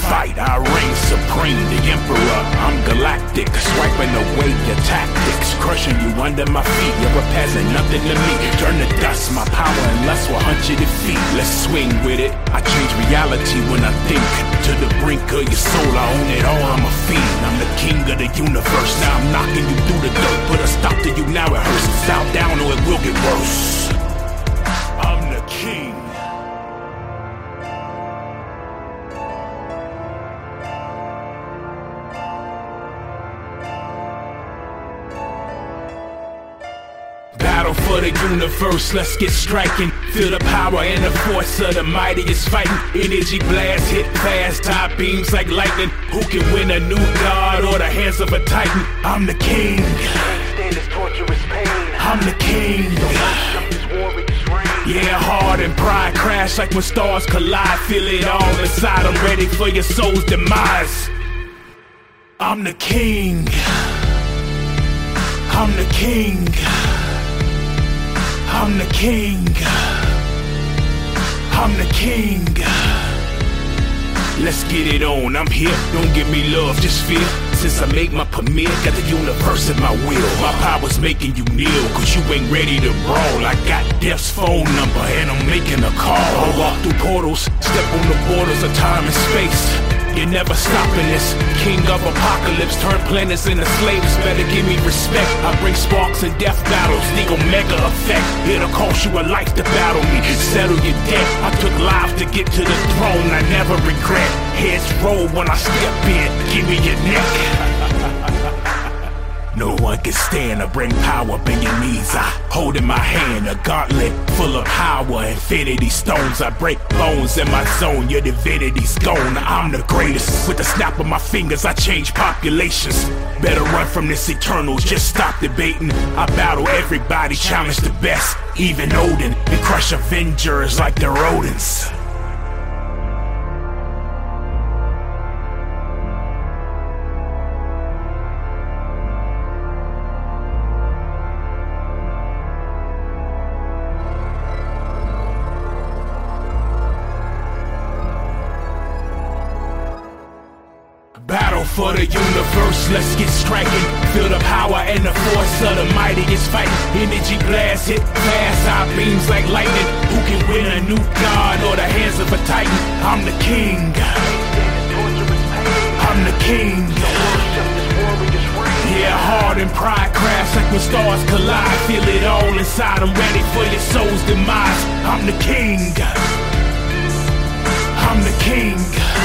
fight, I reign supreme, the emperor. I'm galactic, swiping away your tactics, crushing you under my feet. You're a peasant, nothing to me. Turn to dust, my power and lust will hunt you defeat. Let's swing with it. I change reality when I think. To the brink of your soul, I own it all, I'm a fiend. I'm the king of the universe. Now I'm knocking you through the dirt. Put a stop to you now, it hurts. Stop down or it will get worse. I'm the king. Battle for the universe, let's get striking. Feel the power and the force of the mightiest fighting. Energy blast, hit fast, top beams like lightning. Who can win a new god or the hands of a titan? I'm the king. Can't stand this torturous pain. I'm the king. Yeah, heart and pride crash like when stars collide. Feel it all inside, I'm ready for your soul's demise. I'm the king. I'm the king. I'm the king. I'm the king. Let's get it on, I'm here, don't give me love, just fear. Since I made my premiere, got the universe at my will. My power's making you kneel, cause you ain't ready to brawl. I got death's phone number and I'm making a call. I'll walk through portals, step on the borders of time and space. You're never stopping this. King of apocalypse, turn planets into slaves. Better give me respect. I bring sparks and death battles, the Omega effect. It'll cost you a life to battle me, settle your debt. I took lives to get to the throne, I never regret. Heads roll when I step in, give me your neck. No one can stand or bring power, bend your knees. I hold in my hand a gauntlet full of power, infinity stones. I break bones in my zone, your divinity's gone. I'm the greatest. With the snap of my fingers, I change populations. Better run from this eternal, just stop debating. I battle everybody, challenge the best, even Odin, and crush Avengers like they're rodents. Battle for the universe, let's get striking. Feel the power and the force of the mightiest fight. Energy blast, hit fast, eye beams like lightning. Who can win a new god or the hands of a titan? I'm the king. I'm the king. Yeah, heart and pride crash like when stars collide. Feel it all inside, I'm ready for your soul's demise. I'm the king. I'm the king.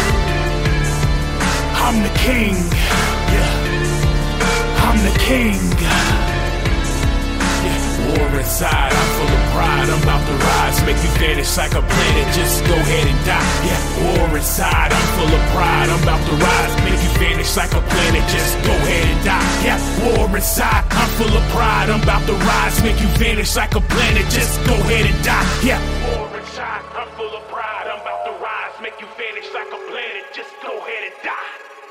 I'm the king, yeah. I'm the king, yeah. War inside, I'm full of pride. I'm about to rise, make you vanish like a planet. Just go ahead and die, yeah. War inside, I'm full of pride. I'm about to rise, make you vanish like a planet. Just go ahead and die, yeah. War inside, I'm full of pride. I'm about to rise, make you vanish like a planet. Just go ahead and die, yeah. War inside, I'm full of pride. I'm about to rise, make you vanish like a planet. Just go ahead and die.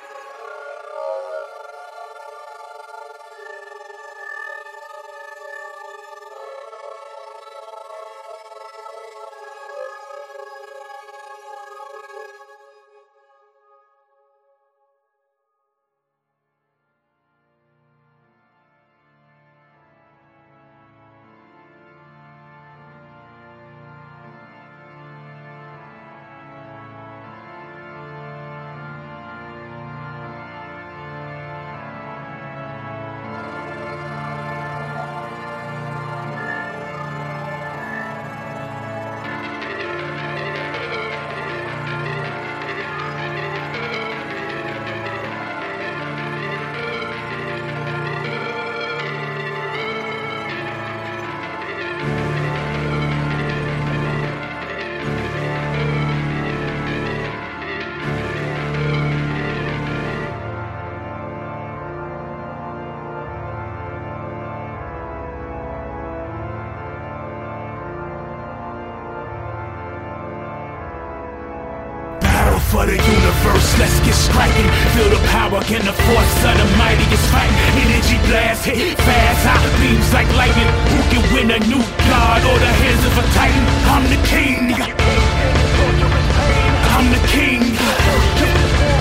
For the universe, let's get striking. Feel the power and the force of the mightiest fight. Energy blast, hit fast, hot beams like lightning. Who can win a new god or the hands of a titan? I'm the king. I'm the king.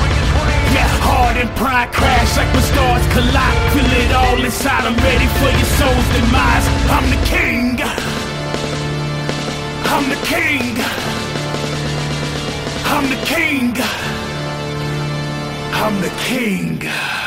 pride crash like when stars collide. Feel it all inside, I'm ready for your soul's demise. I'm the king. I'm the king. I'm the king. I'm the king.